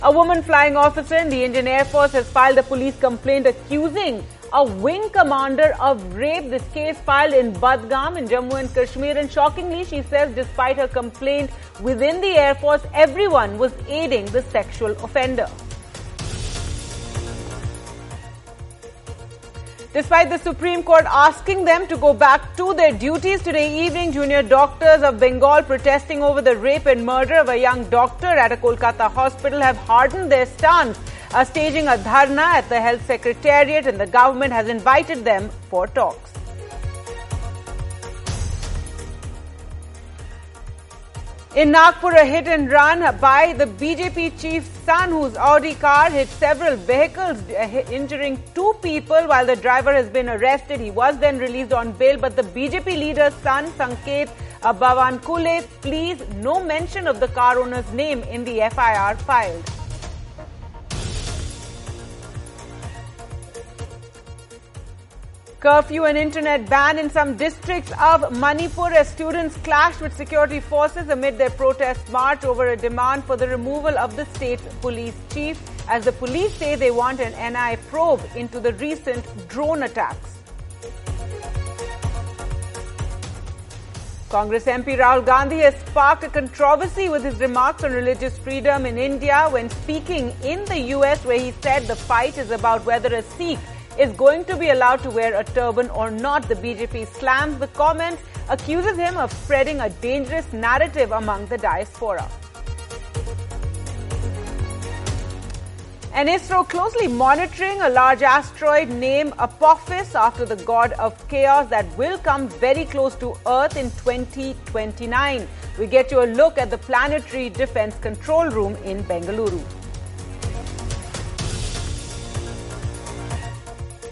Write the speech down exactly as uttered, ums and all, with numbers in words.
A woman flying officer in the Indian Air Force has filed a police complaint accusing a wing commander of rape. This case filed in Budgam in Jammu and Kashmir, and shockingly, she says despite her complaint within the Air Force, everyone was aiding the sexual offender. Despite the Supreme Court asking them to go back to their duties today evening, junior doctors of Bengal protesting over the rape and murder of a young doctor at a Kolkata hospital have hardened their stance, uh, staging a dharna at the health secretariat, and the government has invited them for talks. In Nagpur, a hit and run by the B J P chief's son, whose Audi car hit several vehicles, injuring two people while the driver has been arrested. He was then released on bail, but the B J P leader's son, Sanket Bavankule, pleads no mention of the car owner's name in the F I R filed. Curfew and internet ban in some districts of Manipur as students clashed with security forces amid their protest march over a demand for the removal of the state's police chief, as the police say they want an N I A probe into the recent drone attacks. Congress M P Rahul Gandhi has sparked a controversy with his remarks on religious freedom in India when speaking in the U S, where he said the fight is about whether a Sikh is going to be allowed to wear a turban or not. The B J P slams the comment, accuses him of spreading a dangerous narrative among the diaspora. And ISRO closely monitoring a large asteroid named Apophis after the god of chaos that will come very close to Earth in twenty twenty-nine. We get you a look at the Planetary Defense Control Room in Bengaluru.